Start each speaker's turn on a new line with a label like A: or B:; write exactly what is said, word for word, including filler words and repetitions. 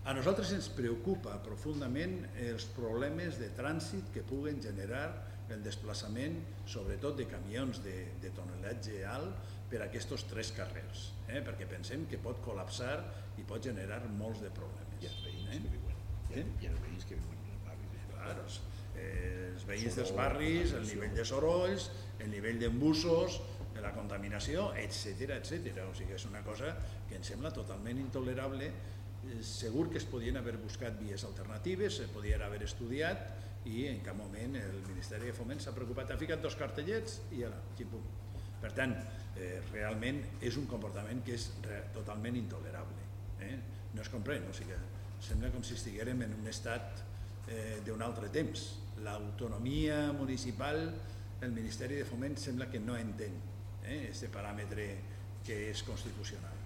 A: A nosaltres ens preocupa profundament els problemes de trànsit que puguen generar el desplaçament, sobretot de camions de, de tonelatge alt, per aquests tres carrers, eh? perquè pensem que pot col·lapsar i pot generar molts de problemes.
B: Hi ha veïns
A: eh?
B: que viuen, hi ha,
A: eh?
B: hi ha veïns que viuen en els barris.
A: Claro, eh, els veïns dels barris, el nivell de sorolls, el nivell d'embussos, de la contaminació, etcètera, etcètera. O sigui, és una cosa que em sembla totalment intolerable. Segur que es podien haver buscat vies alternatives, se podien haver estudiat i en cap moment el Ministeri de Foment s'ha preocupat. Ha ficat dos cartellets i ara, xipum. Per tant, eh, realment és un comportament que és totalment intolerable. Eh? No es comprèn, o sigui, sembla com si estiguérem en un estat eh, d'un altre temps. L'autonomia municipal, el Ministeri de Foment sembla que no entén eh, este paràmetre que és constitucional.